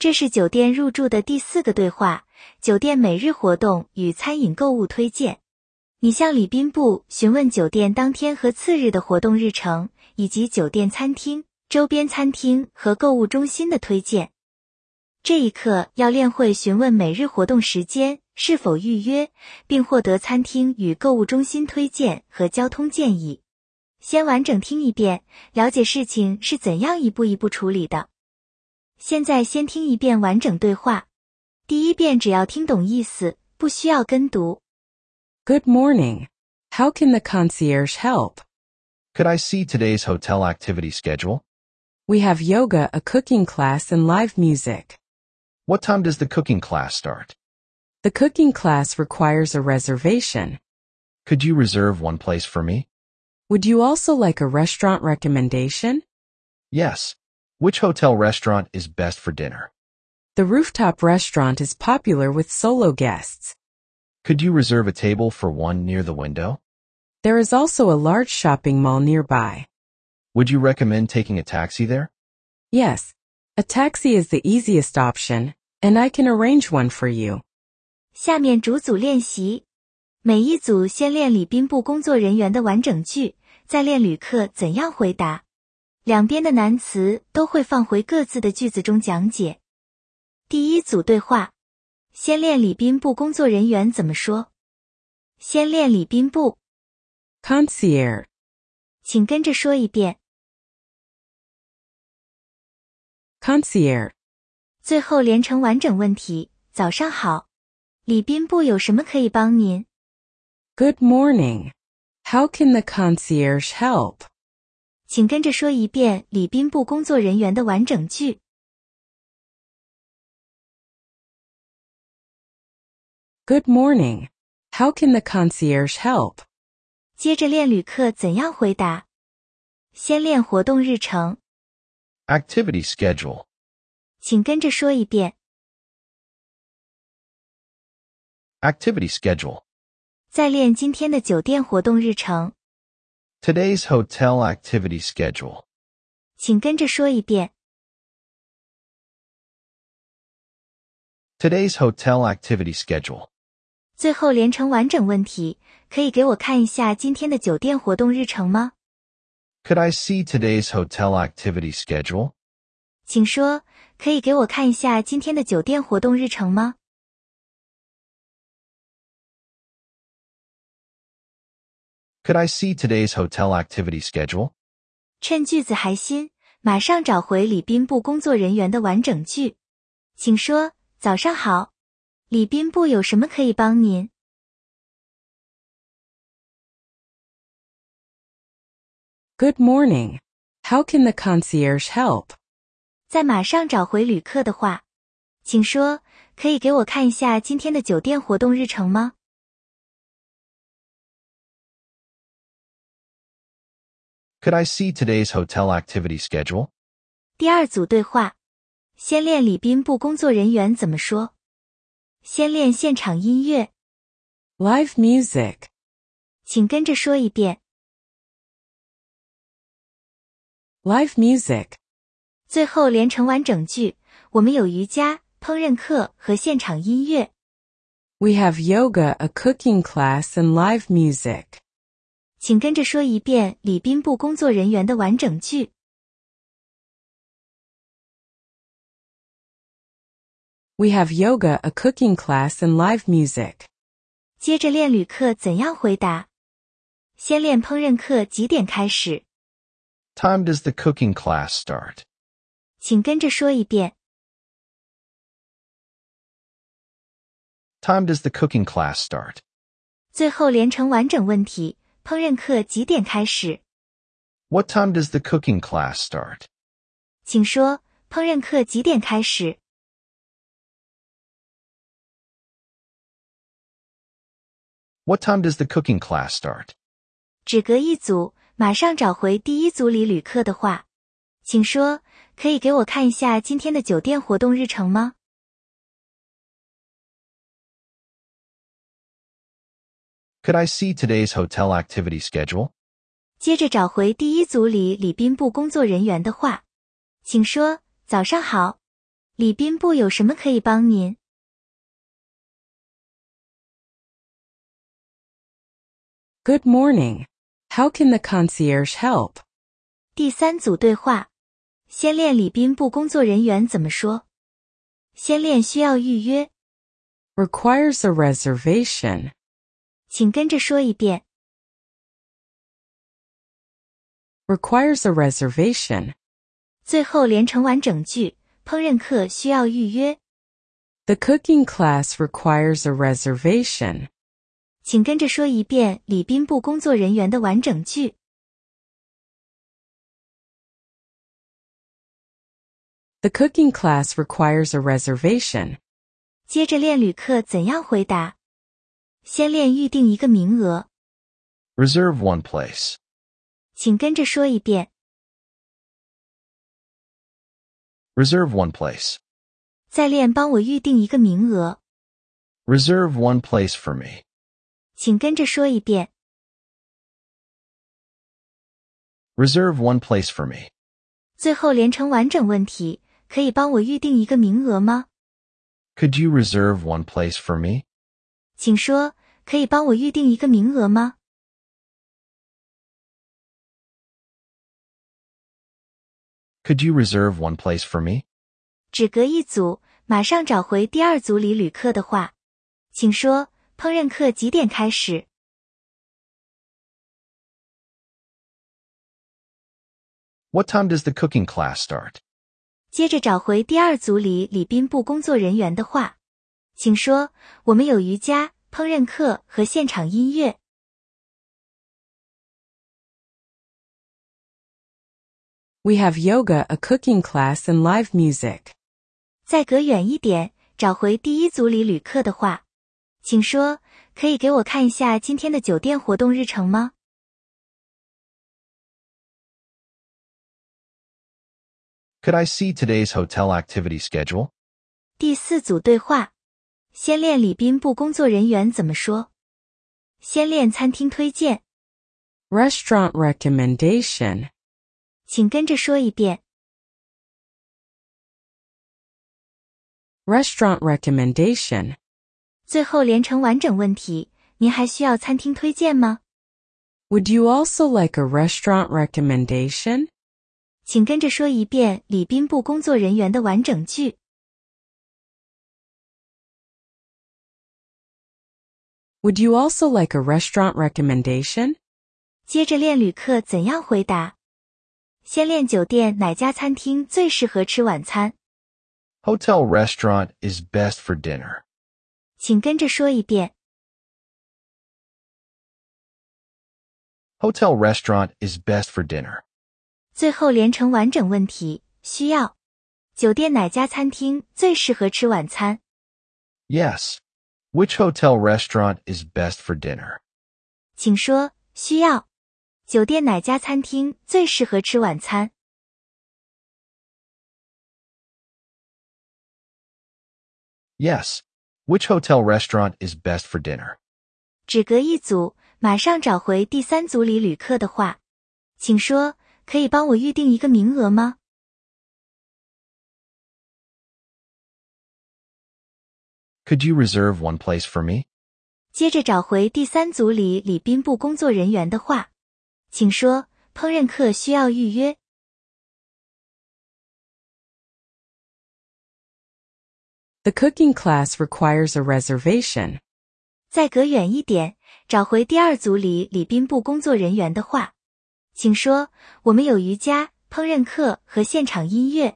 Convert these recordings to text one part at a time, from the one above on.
这是酒店入住的第4个对话，酒店每日活动与餐饮购物推荐。你向礼宾部询问酒店当天和次日的活动日程，以及酒店餐厅、周边餐厅和购物中心的推荐。这一课要练会询问每日活动时间、是否预约，并获得餐厅与购物中心推荐和交通建议。先完整听一遍，了解事情是怎样一步一步处理的。现在先听一遍完整对话。第一遍只要听懂意思，不需要跟读。 Good morning. How can the concierge help? Could I see today's hotel activity schedule? We have yoga, a cooking class, and live music. What time does the cooking class start? The cooking class requires a reservation. Could you reserve one place for me? Would you also like a restaurant recommendation? Yes. Which hotel restaurant is best for dinner? The rooftop restaurant is popular with solo guests. Could you reserve a table for one near the window? There is also a large shopping mall nearby. Would you recommend taking a taxi there? Yes. A taxi is the easiest option, and I can arrange one for you. 下面逐组练习。每一组先练礼宾部工作人员的完整句，再练旅客怎样回答。两边的难词都会放回各自的句子中讲解。第一组对话，先练礼宾部工作人员怎么说。先练礼宾部。 Concierge. 请跟着说一遍。 Concierge. 最后连成完整问题，早上好。礼宾部有什么可以帮您？ Good morning. How can the concierge help? 请跟着说一遍礼宾部工作人员的完整句。 Good morning. How can the concierge help? 接着练旅客怎样回答。先练活动日程。 Activity schedule. 请跟着说一遍。 Activity schedule. 再练今天的酒店活动日程。 Today's hotel activity schedule. 请跟着说一遍。 Today's hotel activity schedule. 最后连成完整问题，可以给我看一下今天的酒店活动日程吗？ Could I see today's hotel activity schedule? 请说，可以给我看一下今天的酒店活动日程吗？ Could I see today's hotel activity schedule? 趁句子还新，马上找回礼宾部工作人员的完整句。请说，早上好。礼宾部有什么可以帮您？ Good morning. How can the concierge help? 再马上找回旅客的话，请说，可以给我看一下今天的酒店活动日程吗？ Could I see today's hotel activity schedule? 第二组对话，先练礼宾部工作人员怎么说。先练现场音乐。 Live music. 请跟着说一遍。 Live music. 最后连成完整句，我们有瑜伽、烹饪课和现场音乐。 We have yoga, a cooking class, and live music. 请跟着说一遍礼宾部工作人员的完整句。 We have yoga, a cooking class, and live music. 接着练旅客怎样回答。先练烹饪课几点开始？ Time does the cooking class start? 请跟着说一遍。 Time does the cooking class start? 最后连成完整问题，烹饪课几点开始？ What time does the cooking class start? 请说，烹饪课几点开始？ What time does the cooking class start? 只隔一组，马上找回第一组里旅客的话。请说，可以给我看一下今天的酒店活动日程吗？ Could I see today's hotel activity schedule? 接着找回第一组里礼宾部工作人员的话。请说，早上好。 礼宾部有什么可以帮您？ Good morning. How can the concierge help? 第3组对话，先练礼宾部工作人员怎么说。先练需要预约， Requires a reservation. 请跟着说一遍。 Requires a reservation. 最后连成完整句，烹饪课需要预约， The cooking class requires a reservation. 请跟着说一遍礼宾部工作人员的完整句。 The cooking class requires a reservation. 接着练旅客怎样回答。先练预定一个名额， Reserve one place. 请跟着说一遍。 Reserve one place. 再练帮我预定一个名额， Reserve one place for me. 请跟着说一遍。 Reserve one place for me. 最后连成完整问题，可以帮我预定一个名额吗？ Could you reserve one place for me? 请说，可以帮我预定一个名额吗？ Could you reserve one place for me? 只隔一组，马上找回第2组里旅客的话。请说，烹饪课几点开始？ What time does the cooking class start? 接着找回第2组里礼宾部工作人员的话。请说，我们有瑜伽、烹饪课和现场音乐。 We have yoga, a cooking class, and live music. 再隔远一点，找回第1组里旅客的话。请说，可以给我看一下今天的酒店活动日程吗？ Could I see today's hotel activity schedule? 第4组对话，先练礼宾部工作人员怎么说。先练餐厅推荐， Restaurant recommendation. 请跟着说一遍。 Restaurant recommendation. 最后连成完整问题，您还需要餐厅推荐吗？ Would you also like a restaurant recommendation? 请跟着说一遍礼宾部工作人员的完整句。 Would you also like a restaurant recommendation? 接着练旅客怎样回答。先练酒店哪家餐厅最适合吃晚餐， Hotel restaurant is best for dinner. 请跟着说一遍。 Hotel restaurant is best for dinner. 最后连成完整问题，需要。酒店哪家餐厅最适合吃晚餐？ Yes. Which hotel restaurant is best for dinner? 请说，需要。酒店哪家餐厅最适合吃晚餐？ Yes. Which hotel restaurant is best for dinner? 只隔一组，马上找回第3组里旅客的话。请说，可以帮我预定一个名额吗？ Could you reserve one place for me? 接着找回第3组里礼宾部工作人员的话。请说，烹饪课需要预约。 The cooking class requires a reservation. 再隔远一点，找回第2组里礼宾部工作人员的话。请说，我们有瑜伽、烹饪课和现场音乐。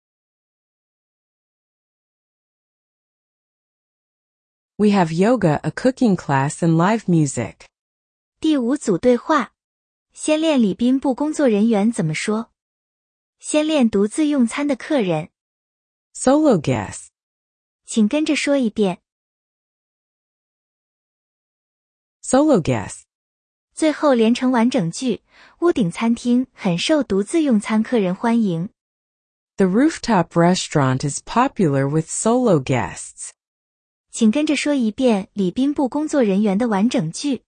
We have yoga, a cooking class, and live music. 第5组对话，先练礼宾部工作人员怎么说。先练独自用餐的客人， Solo guests. 请跟着说一遍。 Solo guests. 最后连成完整句，屋顶餐厅很受独自用餐客人欢迎。 The rooftop restaurant is popular with solo guests. 请跟着说一遍礼宾部工作人员的完整句。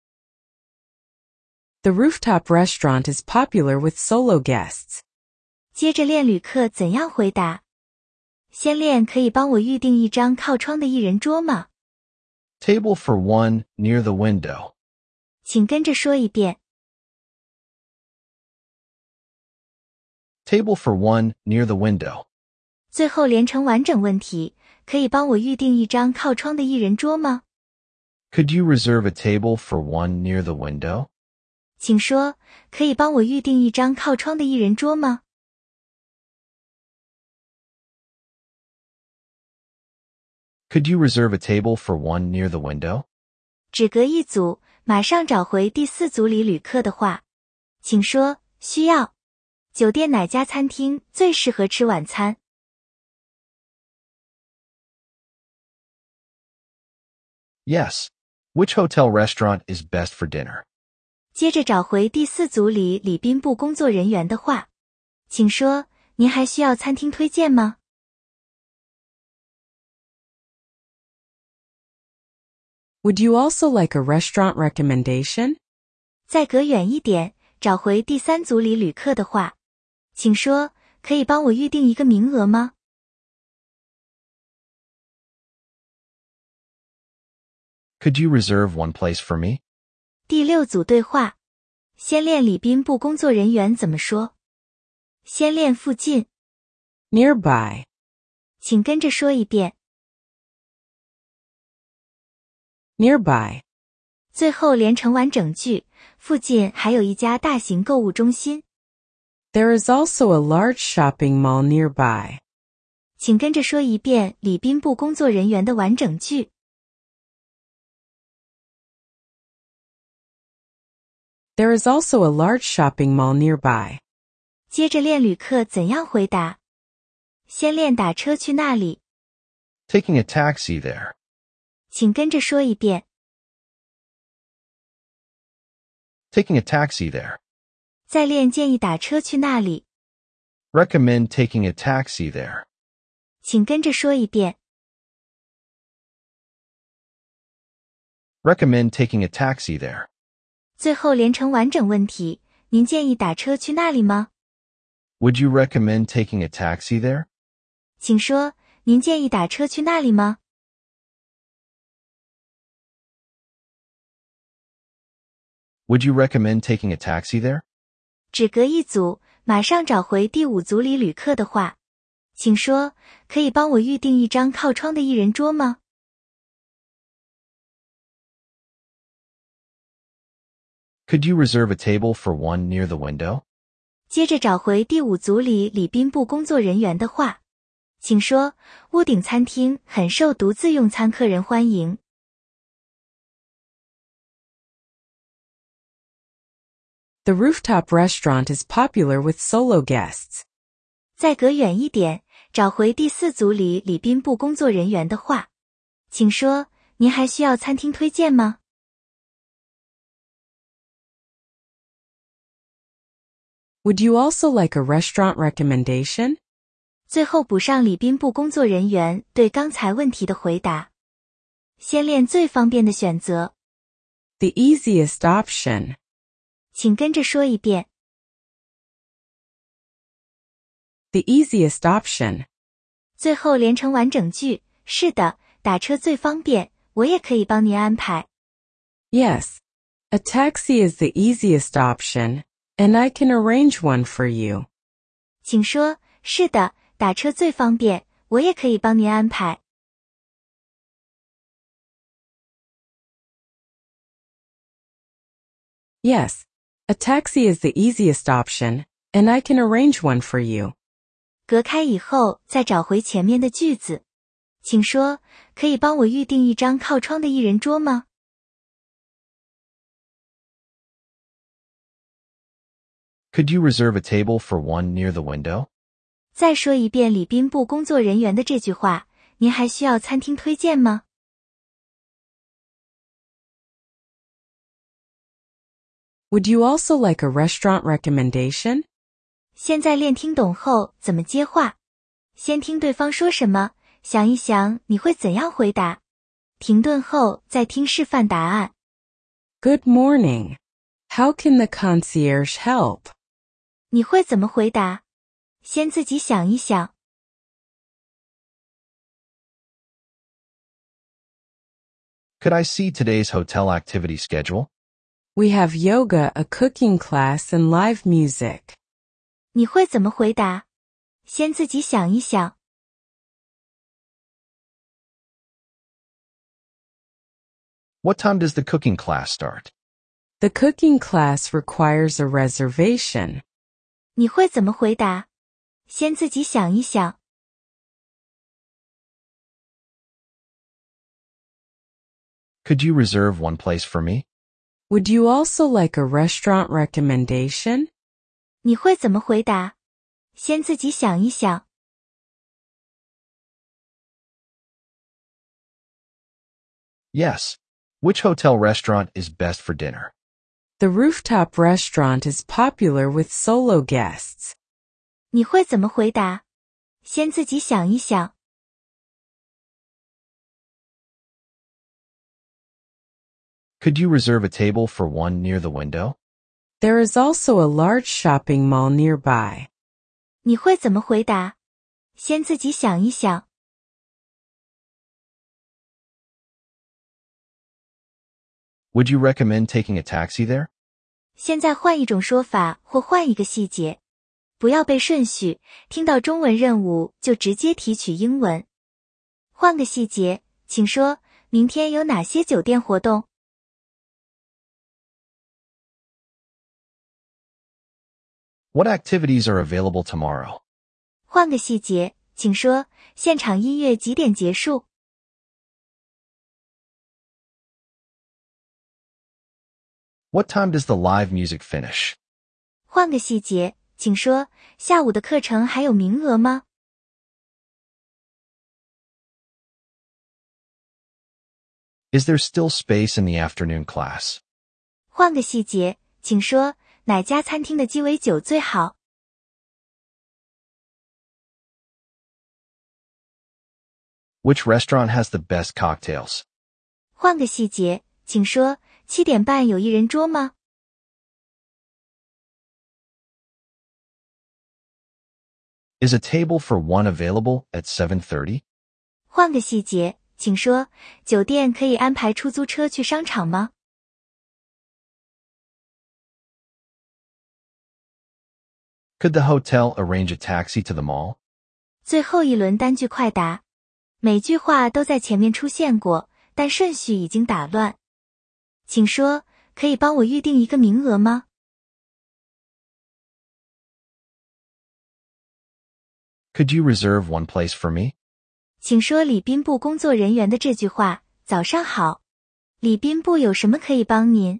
The rooftop restaurant is popular with solo guests. 接着练旅客怎样回答。先练可以帮我预定一张靠窗的一人桌吗？ Table for one near the window. 请跟着说一遍。 Table for one near the window. 最后连成完整问题，可以帮我预定一张靠窗的一人桌吗？ Could you reserve a table for one near the window? 请说，可以帮我预定一张靠窗的一人桌吗？ Could you reserve a table for one near the window? 只隔一组，马上找回第4组里旅客的话。请说，需要。酒店哪家餐厅最适合吃晚餐？ Yes. Which hotel restaurant is best for dinner? 接着找回第4组里礼宾部工作人员的话。请说，您还需要餐厅推荐吗？ Would you also like a restaurant recommendation? 再隔远一点，找回第3组里旅客的话。请说，可以帮我预定一个名额吗？ Could you reserve one place for me? 第6组对话。先练礼宾部工作人员怎么说。先练附近， Nearby. 请跟着说一遍。 Nearby. 最后连成完整句，附近还有一家大型购物中心。 There is also a large shopping mall nearby. 请跟着说一遍礼宾部工作人员的完整句。 There is also a large shopping mall nearby. 接着练旅客怎样回答。先练打车去那里， Taking a taxi there. 请跟着说一遍。 Taking a taxi there. 再练建议打车去那里， Recommend taking a taxi there. 请跟着说一遍。 Recommend taking a taxi there. 最后连成完整问题，您建议打车去那里吗？ Would you recommend taking a taxi there? 请说，您建议打车去那里吗？ Would you recommend taking a taxi there? 只隔一组，马上找回第5组里旅客的话。请说，可以帮我预定一张靠窗的一人桌吗？ Could you reserve a table for one near the window? 接着找回第5组里礼宾部工作人员的话。请说，屋顶餐厅很受独自用餐客人欢迎。 The rooftop restaurant is popular with solo guests. 再隔远一点，找回第4组里礼宾部工作人员的话。请说，您还需要餐厅推荐吗？ Would you also like a restaurant recommendation? 最后补上礼宾部工作人员对刚才问题的回答。先练最方便的选择， The easiest option. 请跟着说一遍。 The easiest option. 最后连成完整句，是的，打车最方便，我也可以帮您安排。 Yes. A taxi is the easiest option, and I can arrange one for you. 请说，是的，打车最方便，我也可以帮您安排。 Yes. A taxi is the easiest option, and I can arrange one for you. 隔开以后，再找回前面的句子。请说，可以帮我预定一张靠窗的一人桌吗？ Could you reserve a table for one near the window? 再说一遍礼宾部工作人员的这句话，您还需要餐厅推荐吗？ Would you also like a restaurant recommendation? 现在练听懂后怎么接话？先听对方说什么，想一想你会怎样回答。停顿后再听示范答案。 Good morning. How can the concierge help? 你会怎么回答？ 先自己想一想。 Could I see today's hotel activity schedule? We have yoga, a cooking class, and live music. 你会怎么回答？先自己想一想。 What time does the cooking class start? The cooking class requires a reservation. 你会怎么回答？先自己想一想。 Could you reserve one place for me? Would you also like a restaurant recommendation? 你会怎么回答？先自己想一想。 Yes. Which hotel restaurant is best for dinner? The rooftop restaurant is popular with solo guests. 你会怎么回答？先自己想一想。 Could you reserve a table for one near the window? There is also a large shopping mall nearby. 你会怎么回答？先自己想一想。 Would you recommend taking a taxi there? 现在换一种说法或换一个细节，不要背顺序，听到中文任务就直接提取英文。换个细节，请说明天有哪些酒店活动？ What activities are available tomorrow? 换个细节，请说现场音乐几点结束？ What time does the live music finish? 换个细节，请说下午的课程还有名额吗？ Is there still space in the afternoon class? 换个细节，请说哪家餐厅的鸡尾酒最好？ Which restaurant has the best cocktails? 换个细节，请说7点半有一人桌吗？ Is a table for one available at 7:30? 换个细节，请说酒店可以安排出租车去商场吗？ Could the hotel arrange a taxi to the mall? 最后一轮单句快答，每句话都在前面出现过，但顺序已经打乱。请说，可以帮我预定一个名额吗？ Could you reserve one place for me? 请说礼宾部工作人员的这句话，早上好。礼宾部有什么可以帮您？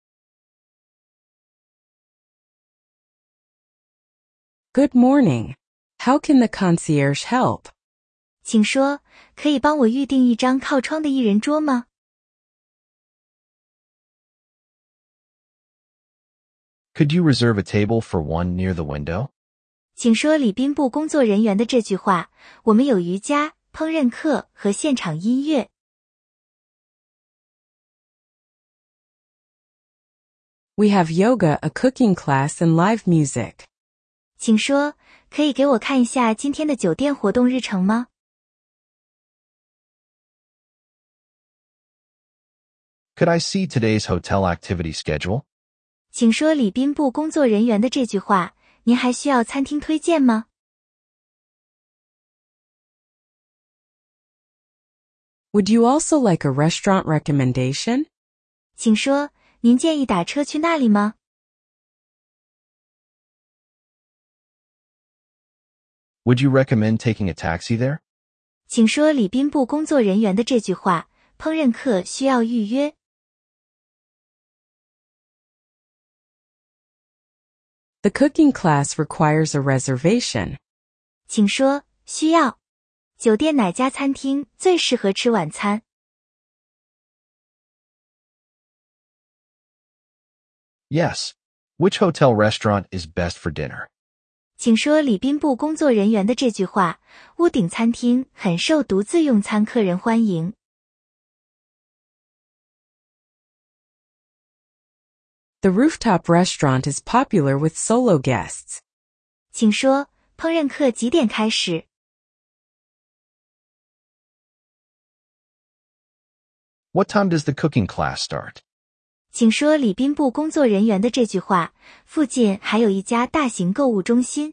Good morning. How can the concierge help? 请说，可以帮我预定一张靠窗的一人桌吗？ Could you reserve a table for one near the window? 请说礼宾部工作人员的这句话，我们有瑜伽、烹饪课和现场音乐。 We have yoga, a cooking class, and live music. 请说，可以给我看一下今天的酒店活动日程吗？ Could I see today's hotel activity schedule? 请说礼宾部工作人员的这句话，您还需要餐厅推荐吗？ Would you also like a restaurant recommendation? 请说，您建议打车去那里吗？ Would you recommend taking a taxi there? 请说礼宾部工作人员的这句话，烹饪课需要预约。 The cooking class requires a reservation. 请说，需要。酒店哪家餐厅最适合吃晚餐？ Yes. Which hotel restaurant is best for dinner? 请说礼宾部工作人员的这句话，屋顶餐厅很受独自用餐客人欢迎。 The rooftop restaurant is popular with solo guests. 请说， 烹饪课几点开始？ What time does the cooking class start? 请说礼宾部工作人员的这句话，附近还有一家大型购物中心。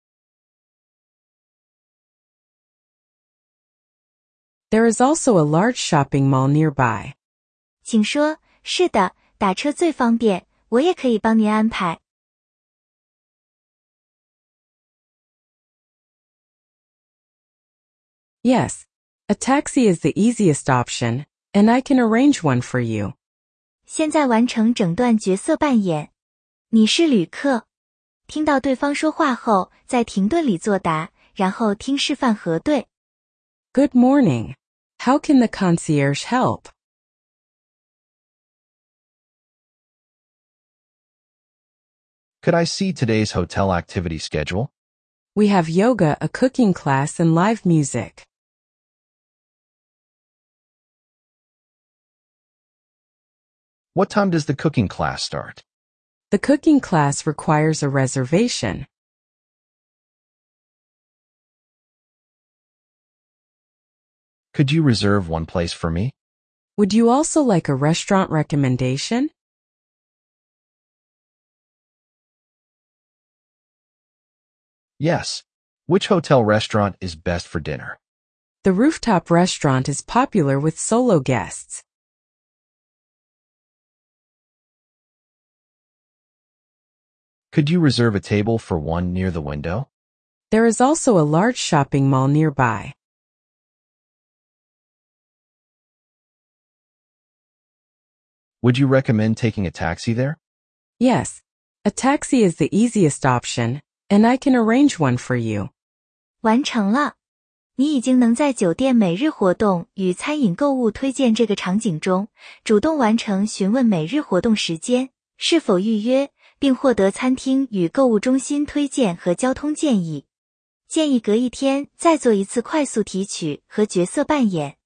There is also a large shopping mall nearby. 请说，是的，打车最方便，我也可以帮您安排。 Yes, a taxi is the easiest option, and I can arrange one for you. 现在完成整段角色扮演。你是旅客。听到对方说话后，在停顿里作答，然后听示范核对。 Good morning. How can the concierge help? Could I see today's hotel activity schedule? We have yoga, a cooking class, and live music. What time does the cooking class start? The cooking class requires a reservation. Could you reserve one place for me? Would you also like a restaurant recommendation? Yes. Which hotel restaurant is best for dinner? The rooftop restaurant is popular with solo guests. Could you reserve a table for one near the window? There is also a large shopping mall nearby. Would you recommend taking a taxi there? Yes, a taxi is the easiest option, and I can arrange one for you. 完成了。你已经能在酒店每日活动与餐饮购物推荐这个场景中，主动完成询问每日活动时间、是否预约，并获得餐厅与购物中心推荐和交通建议。建议隔一天再做一次快速提取和角色扮演。